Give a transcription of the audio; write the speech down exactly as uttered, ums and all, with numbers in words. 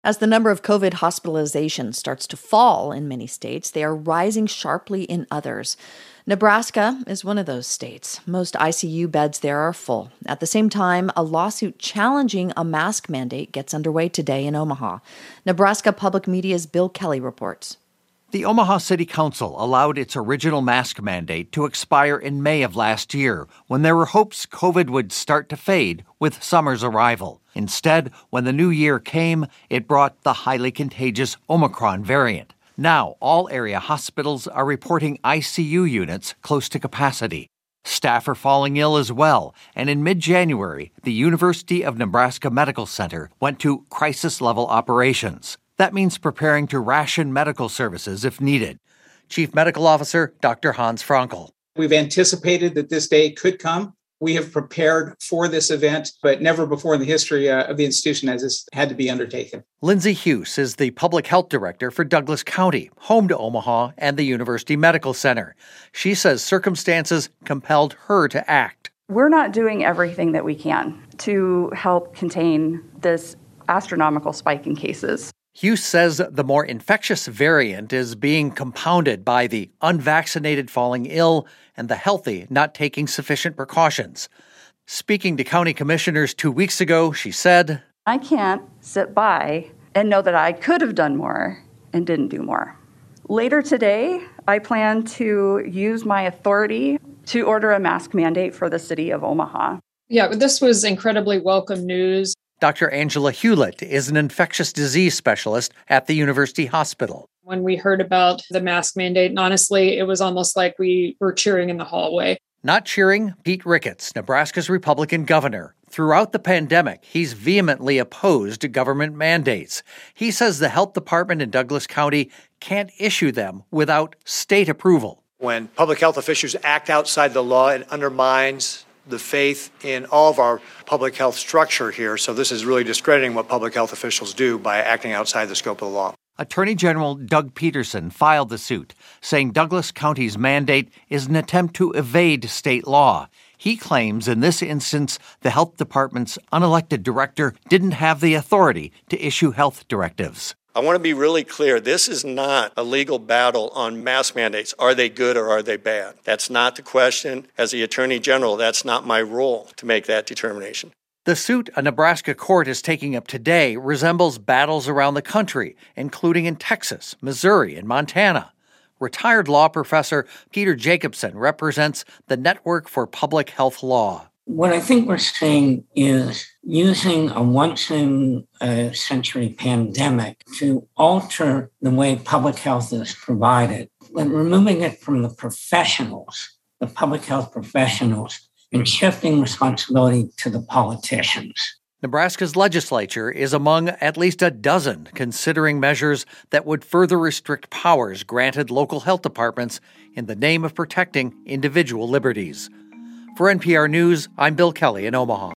As the number of COVID hospitalizations starts to fall in many states, they are rising sharply in others. Nebraska is one of those states. Most I C U beds there are full. At the same time, a lawsuit challenging a mask mandate gets underway today in Omaha. Nebraska Public Media's Bill Kelly reports. The Omaha City Council allowed its original mask mandate to expire in May of last year, when there were hopes COVID would start to fade with summer's arrival. Instead, when the new year came, it brought the highly contagious Omicron variant. Now, all area hospitals are reporting I C U units close to capacity. Staff are falling ill as well, and in mid-January, the University of Nebraska Medical Center went to crisis-level operations. That means preparing to ration medical services if needed. Chief Medical Officer Doctor Hans Frankel. We've anticipated that this day could come. We have prepared for this event, but never before in the history uh, of the institution has this had to be undertaken. Lindsay Hughes is the Public Health Director for Douglas County, home to Omaha and the University Medical Center. She says circumstances compelled her to act. We're not doing everything that we can to help contain this astronomical spike in cases. Hughes says the more infectious variant is being compounded by the unvaccinated falling ill and the healthy not taking sufficient precautions. Speaking to county commissioners two weeks ago, she said, I can't sit by and know that I could have done more and didn't do more. Later today, I plan to use my authority to order a mask mandate for the city of Omaha. Yeah, this was incredibly welcome news. Doctor Angela Hewlett is an infectious disease specialist at the University Hospital. When we heard about the mask mandate, and honestly, it was almost like we were cheering in the hallway. Not cheering, Pete Ricketts, Nebraska's Republican governor. Throughout the pandemic, he's vehemently opposed government mandates. He says the health department in Douglas County can't issue them without state approval. When public health officials act outside the law, it undermines the faith in all of our public health structure here. So this is really discrediting what public health officials do by acting outside the scope of the law. Attorney General Doug Peterson filed the suit, saying Douglas County's mandate is an attempt to evade state law. He claims in this instance the health department's unelected director didn't have the authority to issue health directives. I want to be really clear. This is not a legal battle on mask mandates. Are they good or are they bad? That's not the question. As the Attorney General, that's not my role to make that determination. The suit a Nebraska court is taking up today resembles battles around the country, including in Texas, Missouri, and Montana. Retired law professor Peter Jacobson represents the Network for Public Health Law. What I think we're seeing is using a once-in-a-century pandemic to alter the way public health is provided, and removing it from the professionals, the public health professionals, and shifting responsibility to the politicians. Nebraska's legislature is among at least a dozen considering measures that would further restrict powers granted local health departments in the name of protecting individual liberties. For N P R News, I'm Bill Kelly in Omaha.